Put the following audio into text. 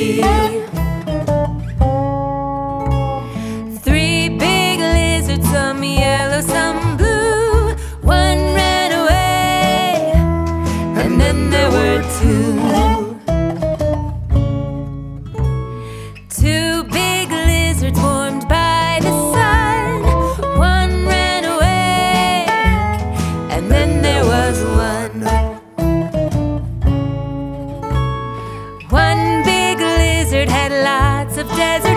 Three big lizards, some yellow, some blue. One ran away, and then there were two. Two big lizards warmed by the sun. One ran away, and then there was one. One big lizard had lots of desert